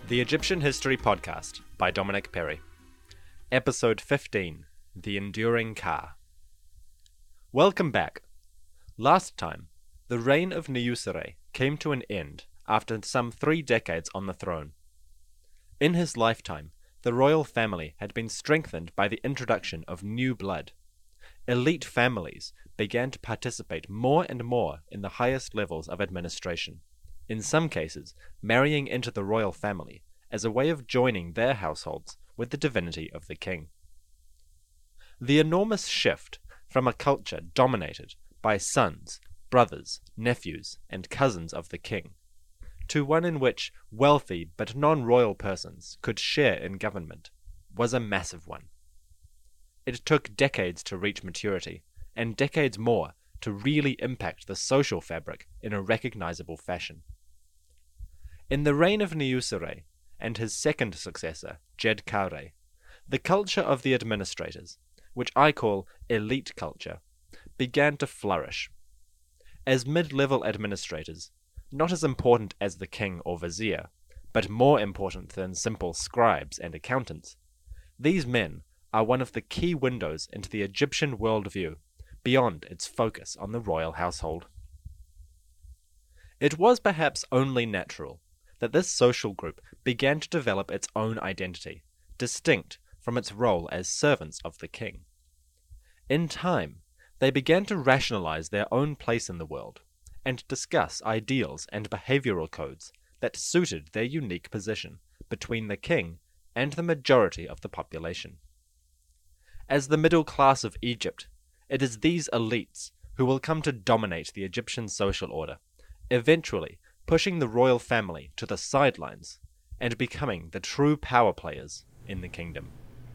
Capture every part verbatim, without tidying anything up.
The Egyptian History Podcast by Dominic Perry. Episode fifteen, The Enduring Ka. Welcome back. Last time, the reign of Niuserre came to an end after some three decades on the throne. In his lifetime, the royal family had been strengthened by the introduction of new blood. Elite families began to participate more and more in the highest levels of administration, in some cases marrying into the royal family as a way of joining their households with the divinity of the king. The enormous shift from a culture dominated by sons, brothers, nephews, and cousins of the king, to one in which wealthy but non-royal persons could share in government, was a massive one. It took decades to reach maturity, and decades more to really impact the social fabric in a recognizable fashion. In the reign of Niuserre and his second successor, Djedkare, the culture of the administrators, which I call elite culture, began to flourish. As mid-level administrators, not as important as the king or vizier, but more important than simple scribes and accountants, these men are one of the key windows into the Egyptian worldview, beyond its focus on the royal household. It was perhaps only natural that this social group began to develop its own identity, distinct from its role as servants of the king. In time, they began to rationalize their own place in the world, and discuss ideals and behavioral codes that suited their unique position between the king and the majority of the population. As the middle class of Egypt, it is these elites who will come to dominate the Egyptian social order, eventually pushing the royal family to the sidelines and becoming the true power players in the kingdom.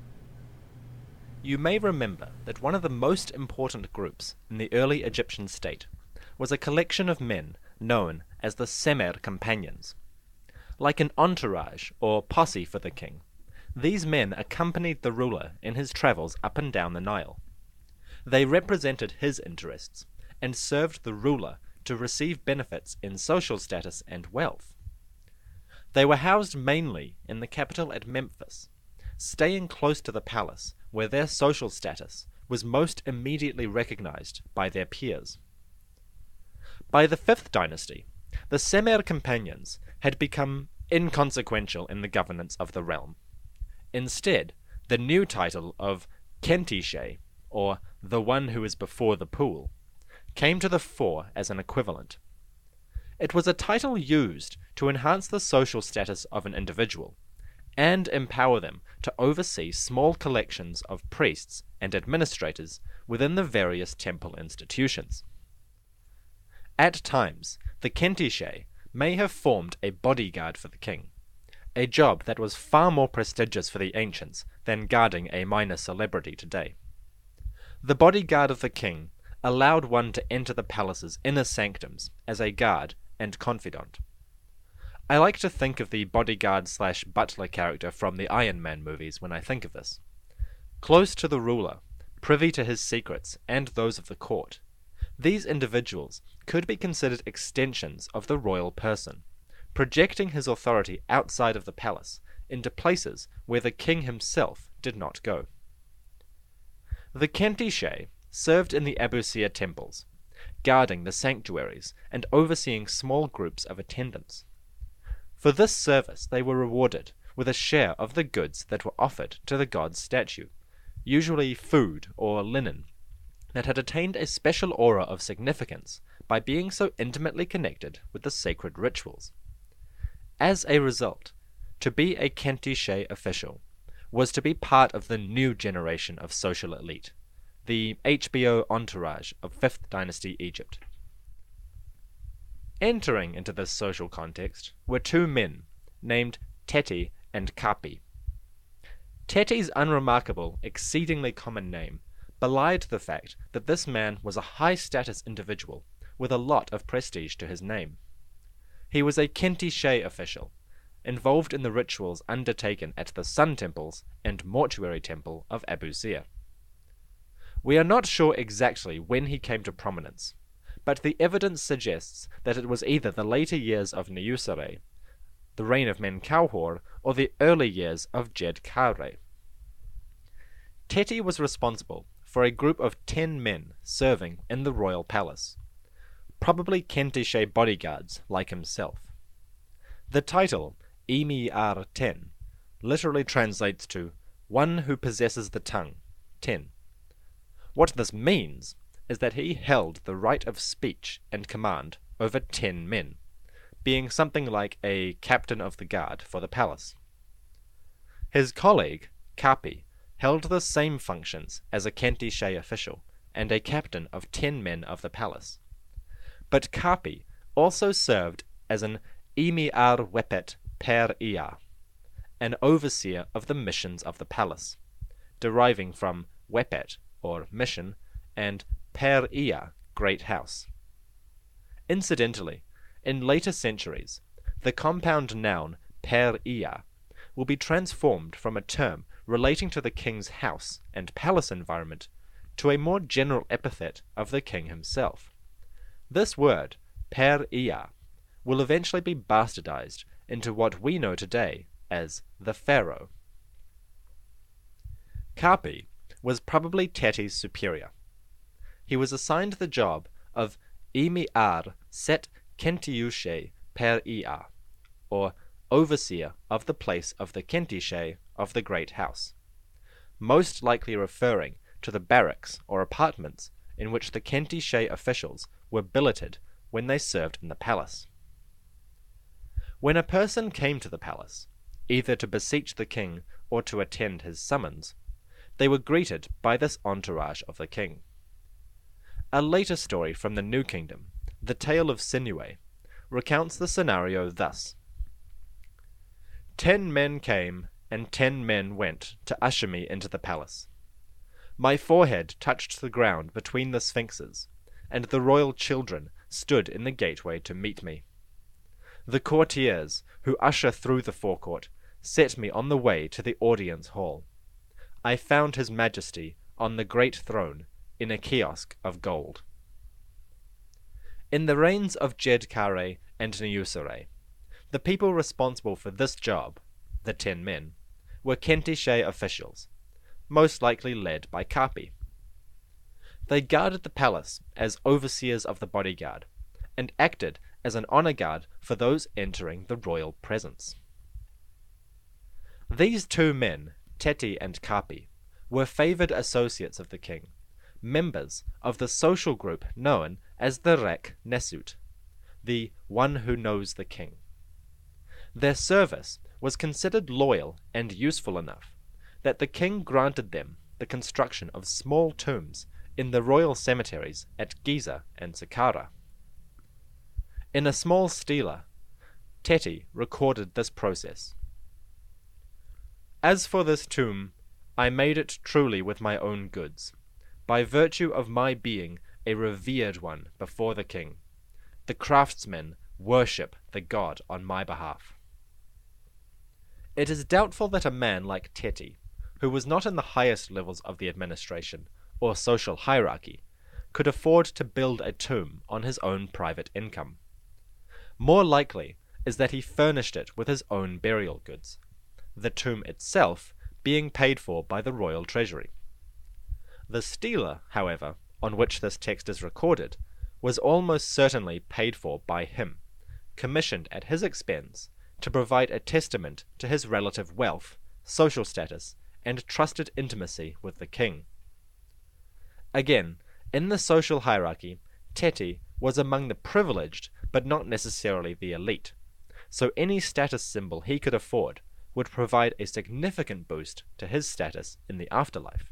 You may remember that one of the most important groups in the early Egyptian state was a collection of men known as the Semer Companions. Like an entourage or posse for the king, these men accompanied the ruler in his travels up and down the Nile. They represented his interests and served the ruler to receive benefits in social status and wealth. They were housed mainly in the capital at Memphis, staying close to the palace where their social status was most immediately recognized by their peers. By the fifth dynasty, the Semer Companions had become inconsequential in the governance of the realm. Instead, the new title of Kentishe, or the one who is before the pool, came to the fore as an equivalent. It was a title used to enhance the social status of an individual, and empower them to oversee small collections of priests and administrators within the various temple institutions. At times, the Kentishe may have formed a bodyguard for the king, a job that was far more prestigious for the ancients than guarding a minor celebrity today. The bodyguard of the king allowed one to enter the palace's inner sanctums as a guard and confidant. I like to think of the bodyguard slash butler character from the Iron Man movies when I think of this. Close to the ruler, privy to his secrets and those of the court, these individuals could be considered extensions of the royal person, projecting his authority outside of the palace into places where the king himself did not go. The Kentishe served in the Abusir temples, guarding the sanctuaries and overseeing small groups of attendants. For this service they were rewarded with a share of the goods that were offered to the god's statue, usually food or linen, that had attained a special aura of significance by being so intimately connected with the sacred rituals. As a result, to be a Kentishe official was to be part of the new generation of social elite, the H B O entourage of fifth dynasty Egypt. Entering into this social context were two men, named Teti and Kapi. Teti's unremarkable, exceedingly common name belied the fact that this man was a high-status individual with a lot of prestige to his name. He was a Kentishe official, involved in the rituals undertaken at the Sun Temples and Mortuary Temple of Abusir. We are not sure exactly when he came to prominence, but the evidence suggests that it was either the later years of Niuserre the reign of Menkauhor, or the early years of Djed Kare. Teti was responsible for a group of ten men serving in the royal palace, probably Kentishe bodyguards like himself. The title, Imi Ar Ten, literally translates to one who possesses the tongue, ten. What this means is that he held the right of speech and command over ten men, being something like a captain of the guard for the palace. His colleague, Kapi, held the same functions as a Kentishe official and a captain of ten men of the palace. But Kapi also served as an Imi Ar Wepet Per Ia, an overseer of the missions of the palace, deriving from Wepet, or mission, and Per Ia, great house. Incidentally, in later centuries, the compound noun Per Ia will be transformed from a term relating to the king's house and palace environment to a more general epithet of the king himself. This word, Per Ia, will eventually be bastardized into what we know today as the pharaoh. Kapi was probably Teti's superior. He was assigned the job of Imi Ar Set Kentiushe Per Ia, or overseer of the place of the Kentishe of the great house, most likely referring to the barracks or apartments in which the Kentishe officials were billeted when they served in the palace. When a person came to the palace, either to beseech the king or to attend his summons, they were greeted by this entourage of the king. A later story from the New Kingdom, the Tale of Sinuhe, recounts the scenario thus. Ten men came, and ten men went to usher me into the palace. My forehead touched the ground between the sphinxes, and the royal children stood in the gateway to meet me. The courtiers, who usher through the forecourt, set me on the way to the audience hall. I found His Majesty on the great throne, in a kiosk of gold. In the reigns of Djed Kare and Niuserre, the people responsible for this job, the ten men, were Kentishe officials, most likely led by Kapi. They guarded the palace as overseers of the bodyguard, and acted as an honor guard for those entering the royal presence. These two men, Teti and Kapi, were favored associates of the king, members of the social group known as the Rek Nesut, the one who knows the king. Their service was considered loyal and useful enough that the king granted them the construction of small tombs in the royal cemeteries at Giza and Saqqara. In a small stela, Teti recorded this process. As for this tomb, I made it truly with my own goods, by virtue of my being a revered one before the king. The craftsmen worship the god on my behalf. It is doubtful that a man like Teti, who was not in the highest levels of the administration or social hierarchy, could afford to build a tomb on his own private income. More likely is that he furnished it with his own burial goods, the tomb itself being paid for by the royal treasury. The stela, however, on which this text is recorded, was almost certainly paid for by him, commissioned at his expense to provide a testament to his relative wealth, social status, and trusted intimacy with the king. Again, in the social hierarchy, Teti was among the privileged, but not necessarily the elite, so any status symbol he could afford would provide a significant boost to his status in the afterlife.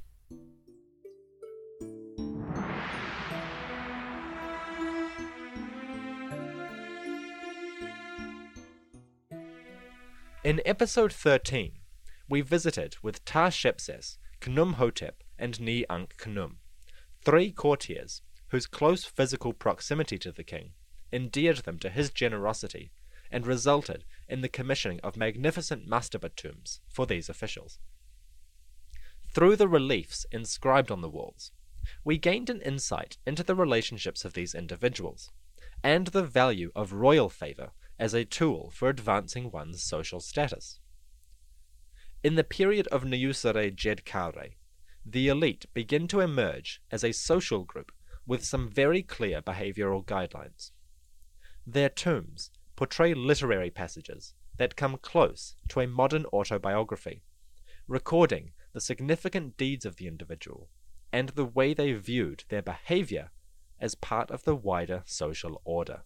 In episode thirteen, we visited with Ta-Shepses, Khnum-Hotep, and Ni-Ankh-Khnum, three courtiers whose close physical proximity to the king endeared them to his generosity and resulted in the commissioning of magnificent mastaba tombs for these officials. Through the reliefs inscribed on the walls, we gained an insight into the relationships of these individuals, and the value of royal favor as a tool for advancing one's social status. In the period of Niuserre Jedkare, the elite begin to emerge as a social group with some very clear behavioral guidelines. Their tombs portray literary passages that come close to a modern autobiography, recording the significant deeds of the individual and the way they viewed their behavior as part of the wider social order.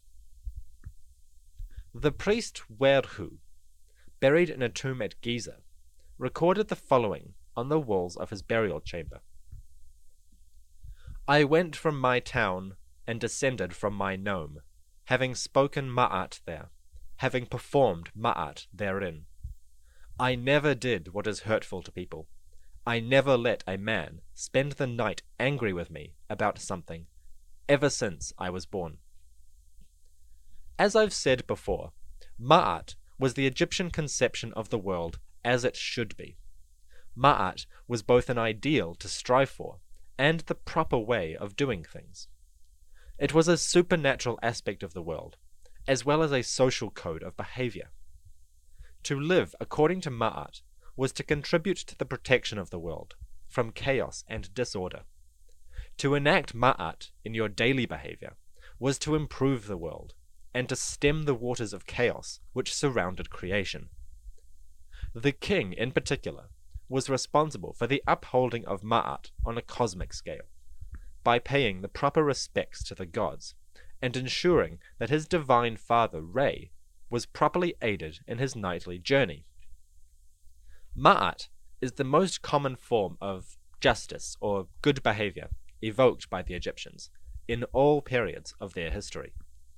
The priest Werhu, buried in a tomb at Giza, recorded the following on the walls of his burial chamber. I went from my town and descended from my nome, having spoken Ma'at there, having performed Ma'at therein. I never did what is hurtful to people. I never let a man spend the night angry with me about something, ever since I was born. As I've said before, Ma'at was the Egyptian conception of the world as it should be. Ma'at was both an ideal to strive for and the proper way of doing things. It was a supernatural aspect of the world, as well as a social code of behavior. To live according to Ma'at was to contribute to the protection of the world from chaos and disorder. To enact Ma'at in your daily behavior was to improve the world and to stem the waters of chaos which surrounded creation. The king, in particular, was responsible for the upholding of Ma'at on a cosmic scale, by paying the proper respects to the gods, and ensuring that his divine father, Re, was properly aided in his nightly journey. Ma'at is the most common form of justice or good behavior evoked by the Egyptians in all periods of their history.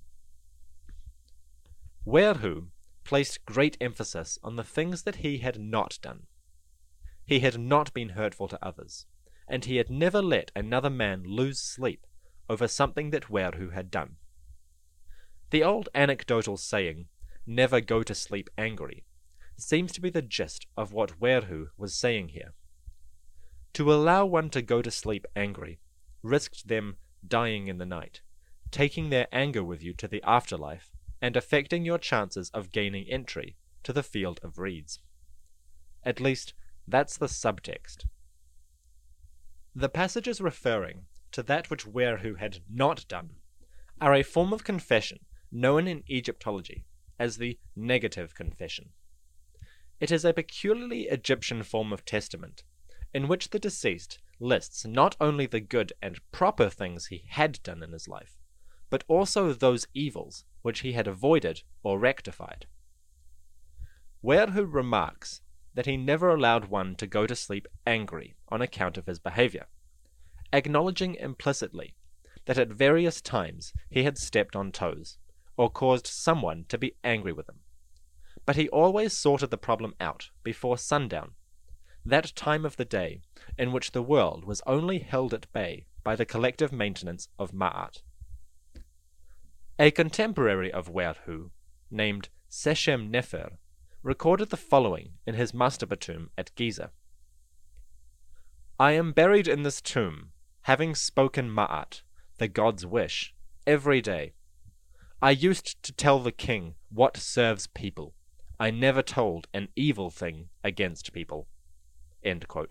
Werhu placed great emphasis on the things that he had not done. He had not been hurtful to others, and he had never let another man lose sleep over something that Werhu had done. The old anecdotal saying, "Never go to sleep angry," seems to be the gist of what Werhu was saying here. To allow one to go to sleep angry risked them dying in the night, taking their anger with you to the afterlife, and affecting your chances of gaining entry to the field of reeds. At least, that's the subtext. The passages referring to that which Werhu had not done are a form of confession known in Egyptology as the negative confession. It is a peculiarly Egyptian form of testament, in which the deceased lists not only the good and proper things he had done in his life, but also those evils which he had avoided or rectified. Werhu remarks that he never allowed one to go to sleep angry on account of his behavior, acknowledging implicitly that at various times he had stepped on toes, or caused someone to be angry with him. But he always sorted the problem out before sundown, that time of the day in which the world was only held at bay by the collective maintenance of Ma'at. A contemporary of Werhu, named Seshem Nefer, recorded the following in his mastaba tomb at Giza. I am buried in this tomb, having spoken Ma'at, the god's wish, every day. I used to tell the king what serves people. I never told an evil thing against people. End quote.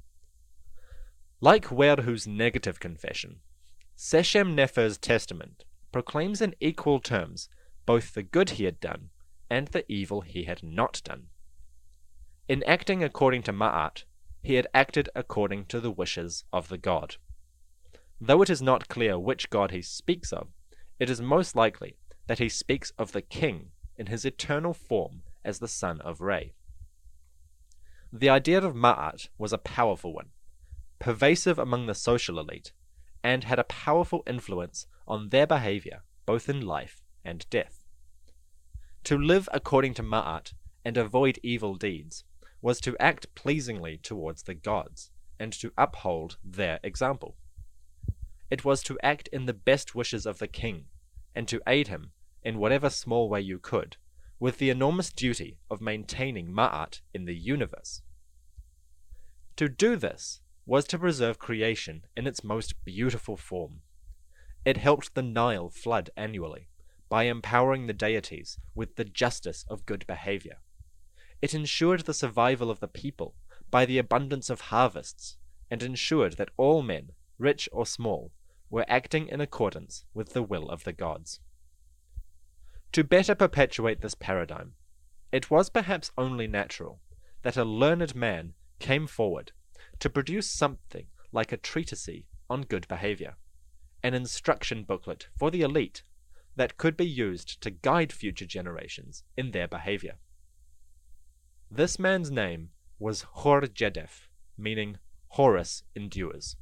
Like Werhu's negative confession, Seshem Nefer's testament proclaims in equal terms both the good he had done and the evil he had not done. In acting according to Ma'at, he had acted according to the wishes of the god. Though it is not clear which god he speaks of, it is most likely that he speaks of the king in his eternal form as the son of Re. The idea of Ma'at was a powerful one, pervasive among the social elite, and had a powerful influence on their behavior both in life and death. To live according to Ma'at and avoid evil deeds was to act pleasingly towards the gods and to uphold their example. It was to act in the best wishes of the king and to aid him in whatever small way you could, with the enormous duty of maintaining Ma'at in the universe. To do this was to preserve creation in its most beautiful form. It helped the Nile flood annually, by empowering the deities with the justice of good behavior. It ensured the survival of the people by the abundance of harvests, and ensured that all men, rich or small, were acting in accordance with the will of the gods. To better perpetuate this paradigm, it was perhaps only natural that a learned man came forward to produce something like a treatise on good behavior, an instruction booklet for the elite that could be used to guide future generations in their behavior. This man's name was Hor-Jedef, meaning Horus endures.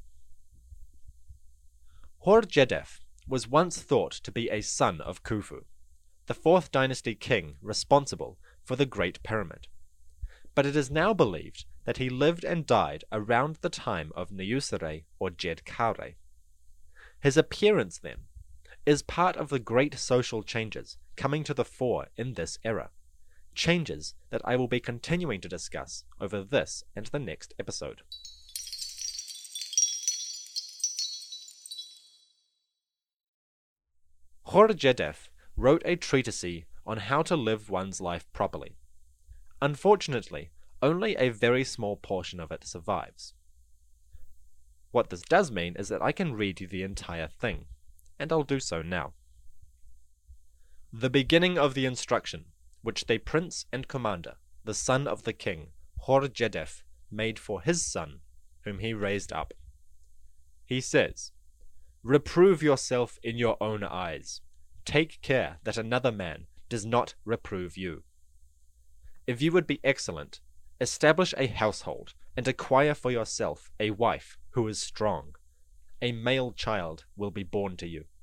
Hor-Jedef was once thought to be a son of Khufu, the fourth dynasty king responsible for the Great Pyramid, but it is now believed that he lived and died around the time of Niuserre or Djedkare. His appearance, then, is part of the great social changes coming to the fore in this era, changes that I will be continuing to discuss over this and the next episode. Hor-Jedef wrote a treatise on how to live one's life properly. Unfortunately, only a very small portion of it survives. What this does mean is that I can read you the entire thing, and I'll do so now. The beginning of the instruction, which the prince and commander, the son of the king, Hor-Jedef, made for his son, whom he raised up. He says, "Reprove yourself in your own eyes. Take care that another man does not reprove you. If you would be excellent, establish a household and acquire for yourself a wife who is strong. A male child will be born to you.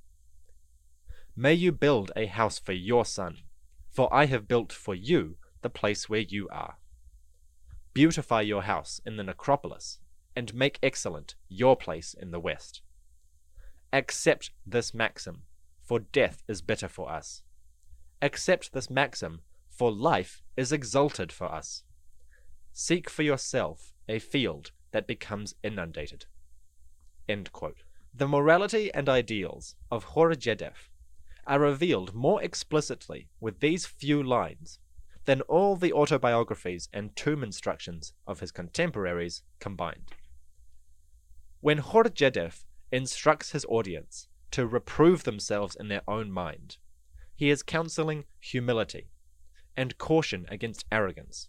May you build a house for your son, for I have built for you the place where you are. Beautify your house in the necropolis, and make excellent your place in the west. Accept this maxim, for death is bitter for us. Accept this maxim, for life is exalted for us. Seek for yourself a field that becomes inundated." End quote. The morality and ideals of Hor-Jedef are revealed more explicitly with these few lines than all the autobiographies and tomb instructions of his contemporaries combined. When Hor-Jedef instructs his audience to reprove themselves in their own mind, he is counseling humility and caution against arrogance.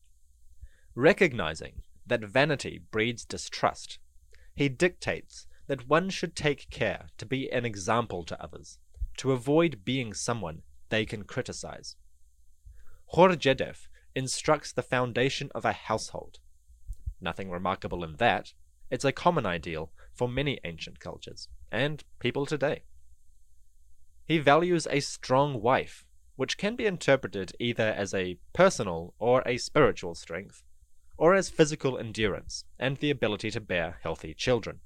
Recognizing that vanity breeds distrust, he dictates that one should take care to be an example to others, to avoid being someone they can criticize. Hor-Jedef instructs the foundation of a household. Nothing remarkable in that. It's a common ideal for many ancient cultures, and people today. He values a strong wife, which can be interpreted either as a personal or a spiritual strength, or as physical endurance and the ability to bear healthy children.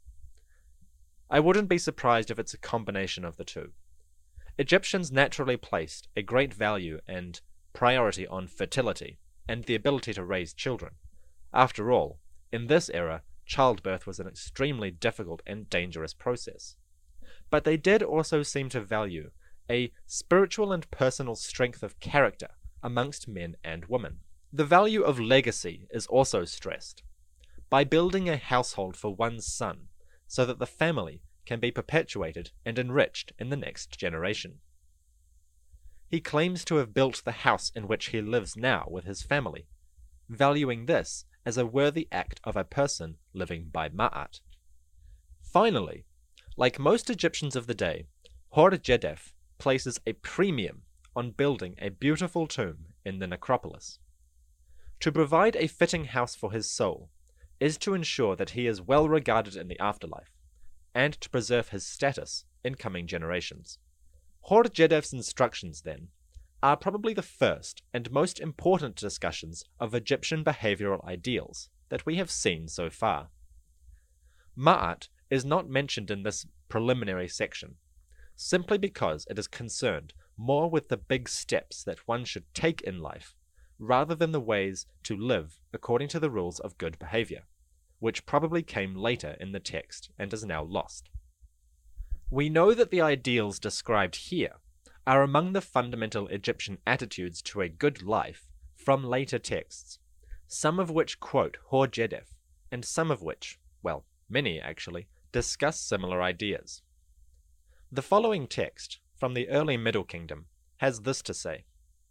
I wouldn't be surprised if it's a combination of the two. Egyptians naturally placed a great value and priority on fertility and the ability to raise children. After all, in this era, childbirth was an extremely difficult and dangerous process. But they did also seem to value a spiritual and personal strength of character amongst men and women. The value of legacy is also stressed, by building a household for one's son, so that the family can be perpetuated and enriched in the next generation. He claims to have built the house in which he lives now with his family, valuing this as a worthy act of a person living by Ma'at. Finally, like most Egyptians of the day, Hor-Jedef places a premium on building a beautiful tomb in the necropolis. To provide a fitting house for his soul is to ensure that he is well regarded in the afterlife, and to preserve his status in coming generations. Hor-Jedef's instructions, then, are probably the first and most important discussions of Egyptian behavioral ideals that we have seen so far. Ma'at is not mentioned in this preliminary section, simply because it is concerned more with the big steps that one should take in life, rather than the ways to live according to the rules of good behavior, which probably came later in the text and is now lost. We know that the ideals described here are among the fundamental Egyptian attitudes to a good life from later texts, some of which quote Hor-Jedef, and some of which, well, many actually, discuss similar ideas. The following text, from the early Middle Kingdom, has this to say: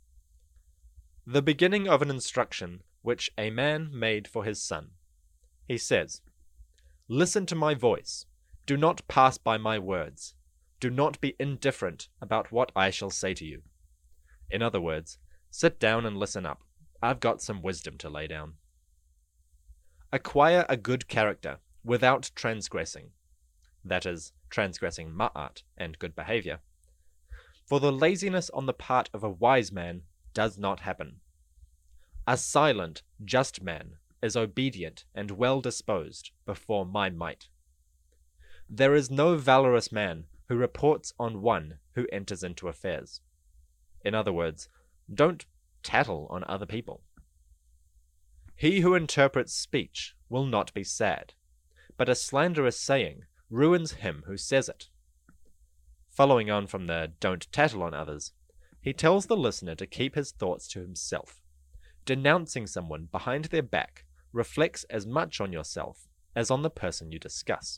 "The beginning of an instruction which a man made for his son. He says, 'Listen to my voice, do not pass by my words, do not be indifferent about what I shall say to you.' In other words, sit down and listen up, I've got some wisdom to lay down. Acquire a good character without transgressing, that is, transgressing ma'at and good behavior, for the laziness on the part of a wise man does not happen. A silent, just man is obedient and well-disposed before my might. There is no valorous man who reports on one who enters into affairs. In other words, don't tattle on other people. He who interprets speech will not be sad, but a slanderous saying ruins him who says it." Following on from the "don't tattle on others," he tells the listener to keep his thoughts to himself. Denouncing someone behind their back reflects as much on yourself as on the person you discuss.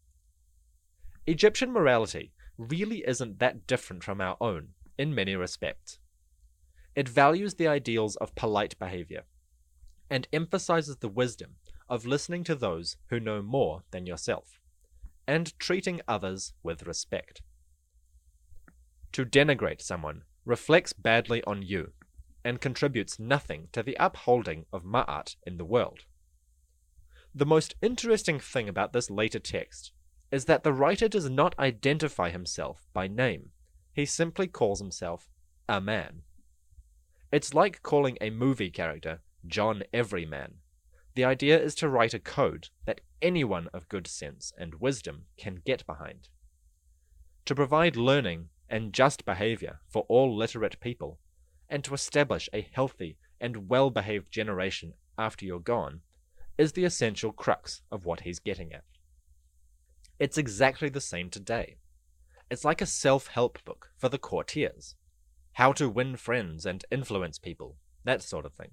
Egyptian morality really isn't that different from our own in many respects. It values the ideals of polite behavior, and emphasizes the wisdom of listening to those who know more than yourself, and treating others with respect. To denigrate someone reflects badly on you, and contributes nothing to the upholding of ma'at in the world. The most interesting thing about this later text is that the writer does not identify himself by name. He simply calls himself a man. It's like calling a movie character John Everyman. The idea is to write a code that anyone of good sense and wisdom can get behind. To provide learning and just behavior for all literate people, and to establish a healthy and well-behaved generation after you're gone, is the essential crux of what he's getting at. It's exactly the same today. It's like a self-help book for the courtiers. How to win friends and influence people, that sort of thing.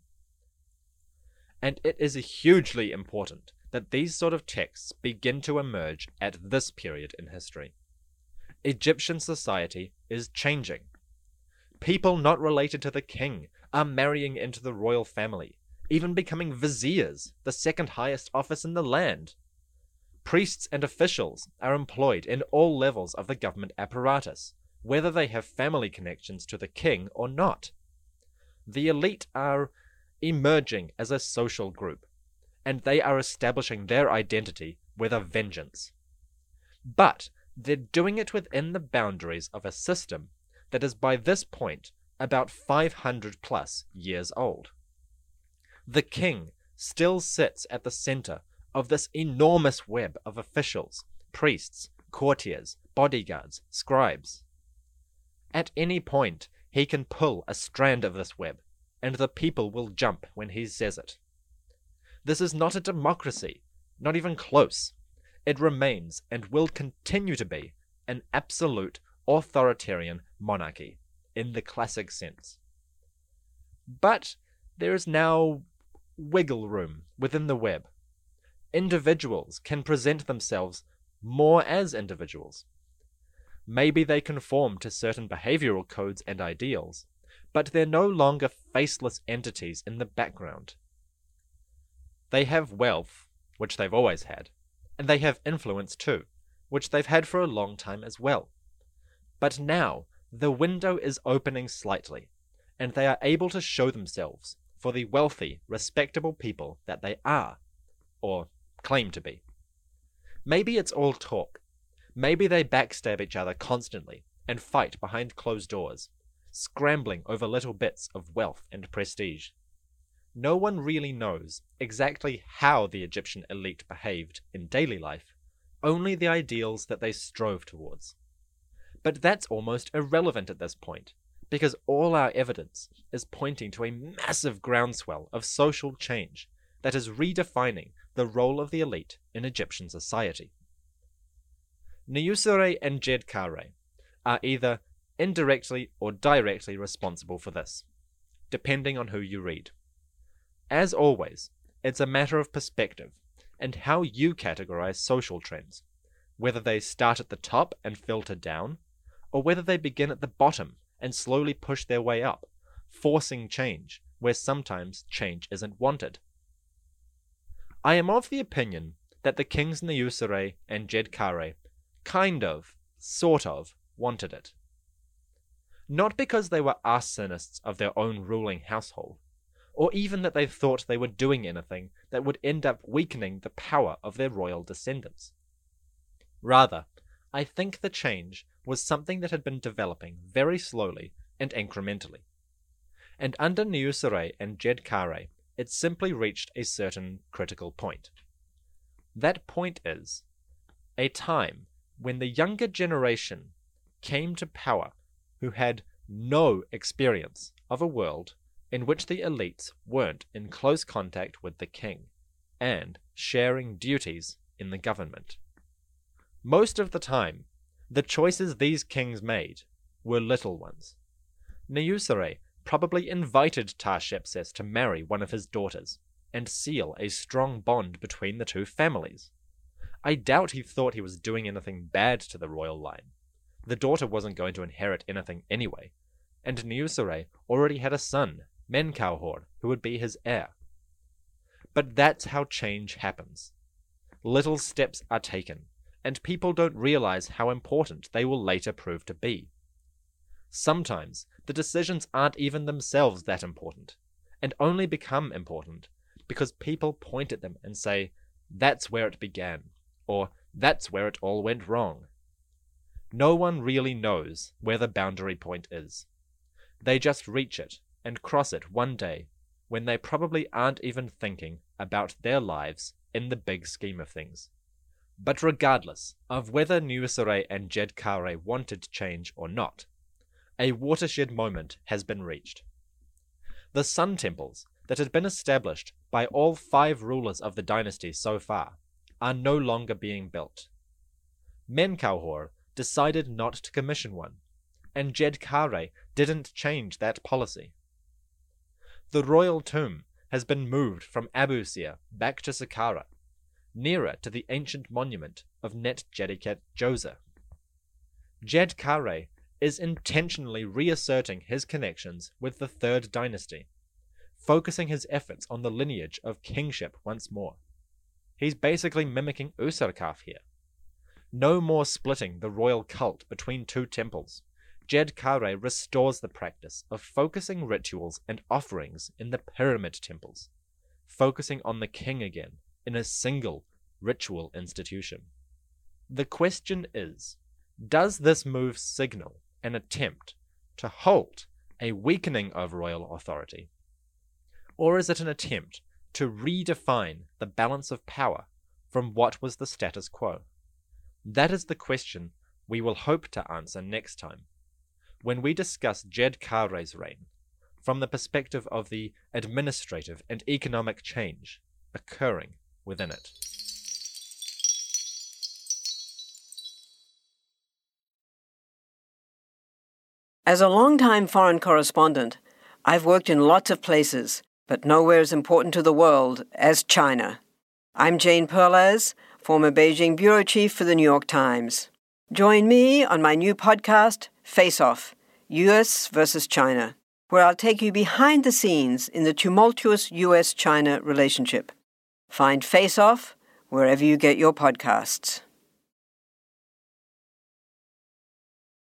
And it is hugely important that these sort of texts begin to emerge at this period in history. Egyptian society is changing. People not related to the king are marrying into the royal family, even becoming viziers, the second highest office in the land. Priests and officials are employed in all levels of the government apparatus, whether they have family connections to the king or not. The elite are emerging as a social group, and they are establishing their identity with a vengeance. But they're doing it within the boundaries of a system that is by this point about five hundred plus years old. The king still sits at the center of this enormous web of officials, priests, courtiers, bodyguards, scribes. At any point, he can pull a strand of this web, and the people will jump when he says it. This is not a democracy, not even close. It remains, and will continue to be, an absolute authoritarian monarchy, in the classic sense. But there is now wiggle room within the web. Individuals can present themselves more as individuals. Maybe they conform to certain behavioral codes and ideals, but they're no longer faceless entities in the background. They have wealth, which they've always had, and they have influence too, which they've had for a long time as well. But now, the window is opening slightly, and they are able to show themselves for the wealthy, respectable people that they are, or claim to be. Maybe it's all talk. Maybe they backstab each other constantly and fight behind closed doors, scrambling over little bits of wealth and prestige. No one really knows exactly how the Egyptian elite behaved in daily life, only the ideals that they strove towards. But that's almost irrelevant at this point, because all our evidence is pointing to a massive groundswell of social change that is redefining the role of the elite in Egyptian society. Niuserre and Djedkare are either indirectly or directly responsible for this, depending on who you read. As always, it's a matter of perspective and how you categorize social trends, whether they start at the top and filter down, or whether they begin at the bottom and slowly push their way up, forcing change where sometimes change isn't wanted. I am of the opinion that the kings Niuserre and Jedkare kind of, sort of, wanted it. Not because they were arsonists of their own ruling household, or even that they thought they were doing anything that would end up weakening the power of their royal descendants. Rather, I think the change was something that had been developing very slowly and incrementally. And under Niuserre and Jedkare, it simply reached a certain critical point. That point is a time when the younger generation came to power who had no experience of a world in which the elites weren't in close contact with the king and sharing duties in the government. Most of the time, the choices these kings made were little ones. Niuserre probably invited Tarshepses to marry one of his daughters and seal a strong bond between the two families. I doubt he thought he was doing anything bad to the royal line. The daughter wasn't going to inherit anything anyway, and Niuserre already had a son, Menkauhor, who would be his heir. But that's how change happens. Little steps are taken, and people don't realize how important they will later prove to be. Sometimes the decisions aren't even themselves that important, and only become important because people point at them and say, "That's where it began," or "That's where it all went wrong." No one really knows where the boundary point is. They just reach it and cross it one day when they probably aren't even thinking about their lives in the big scheme of things. But regardless of whether Niuserre and Jedkare wanted change or not, a watershed moment has been reached. The sun temples that had been established by all five rulers of the dynasty so far are no longer being built. Menkauhor decided not to commission one, and Jedkare didn't change that policy. The royal tomb has been moved from Abusir back to Saqqara, nearer to the ancient monument of Net-Jediket Djoser. Jedkare is intentionally reasserting his connections with the Third Dynasty, focusing his efforts on the lineage of kingship once more. He's basically mimicking Usarkaf here. No more splitting the royal cult between two temples. Jedkare restores the practice of focusing rituals and offerings in the pyramid temples, focusing on the king again in a single ritual institution. The question is, does this move signal an attempt to halt a weakening of royal authority? Or is it an attempt to redefine the balance of power from what was the status quo? That is the question we will hope to answer next time, when we discuss Jedkare's reign from the perspective of the administrative and economic change occurring within it. As a long-time foreign correspondent, I've worked in lots of places, but nowhere as important to the world as China. I'm Jane Perlez, former Beijing bureau chief for the New York Times. Join me on my new podcast, Face Off, U S versus China, where I'll take you behind the scenes in the tumultuous U S China relationship. Find Face Off wherever you get your podcasts.